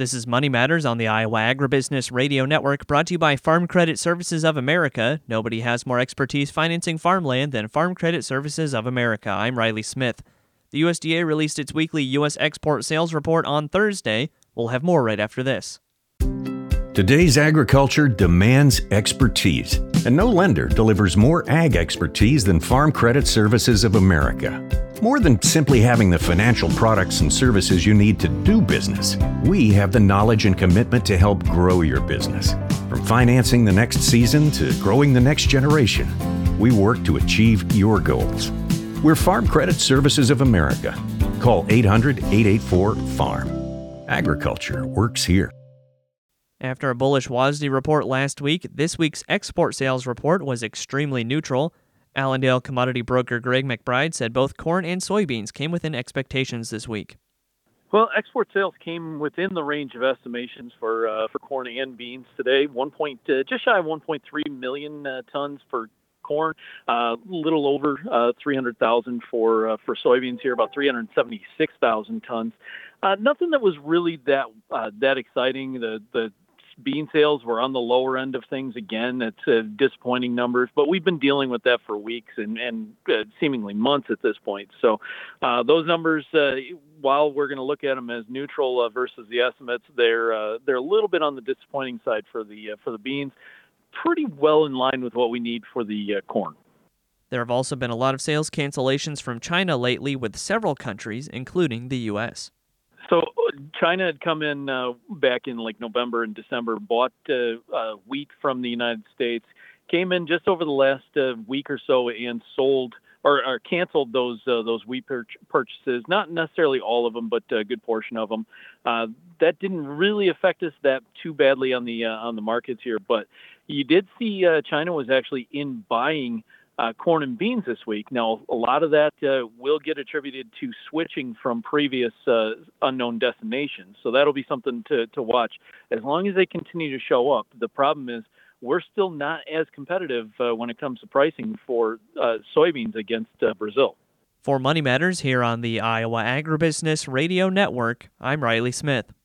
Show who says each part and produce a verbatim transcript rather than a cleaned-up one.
Speaker 1: This is Money Matters on the Iowa Agribusiness Radio Network, brought to you by Farm Credit Services of America. Nobody has more expertise financing farmland than Farm Credit Services of America. I'm Riley Smith. The U S D A released its weekly U S export sales report on Thursday. We'll have more right after this.
Speaker 2: Today's agriculture demands expertise, and no lender delivers more ag expertise than Farm Credit Services of America. More than simply having the financial products and services you need to do business, we have the knowledge and commitment to help grow your business. From financing the next season to growing the next generation, we work to achieve your goals. We're Farm Credit Services of America. Call eight hundred, eight eight four, farm. Agriculture works here.
Speaker 1: After a bullish W A S D report last week, this week's export sales report was extremely neutral. Allendale commodity broker Greg McBride said both corn and soybeans came within expectations this week.
Speaker 3: Well, export sales came within the range of estimations for uh, for corn and beans today. One point, uh, just shy of one point three million uh, tons for corn, a uh, little over uh, three hundred thousand for uh, for soybeans here, about three hundred seventy-six thousand tons. Uh, nothing that was really that uh, that exciting. The the bean sales were on the lower end of things again. That's uh, disappointing numbers, but we've been dealing with that for weeks and, and uh, seemingly months at this point. So uh, those numbers, uh, while we're going to look at them as neutral uh, versus the estimates, they're uh, they're a little bit on the disappointing side for the uh, for the beans. Pretty well in line with what we need for the uh, corn.
Speaker 1: There have also been a lot of sales cancellations from China lately, with several countries, including the U S
Speaker 3: So China had come in uh, back in like November and December, bought uh, uh, wheat from the United States, came in just over the last uh, week or so and sold or, or canceled those uh, those wheat pur- purchases. Not necessarily all of them, but a good portion of them. Uh, that didn't really affect us that too badly on the uh, on the markets here, but you did see uh, China was actually in buying Uh, corn and beans this week. Now, a lot of that uh, will get attributed to switching from previous uh, unknown destinations. So that'll be something to, to watch. As long as they continue to show up, the problem is we're still not as competitive uh, when it comes to pricing for uh, soybeans against uh, Brazil.
Speaker 1: For Money Matters here on the Iowa Agribusiness Radio Network, I'm Riley Smith.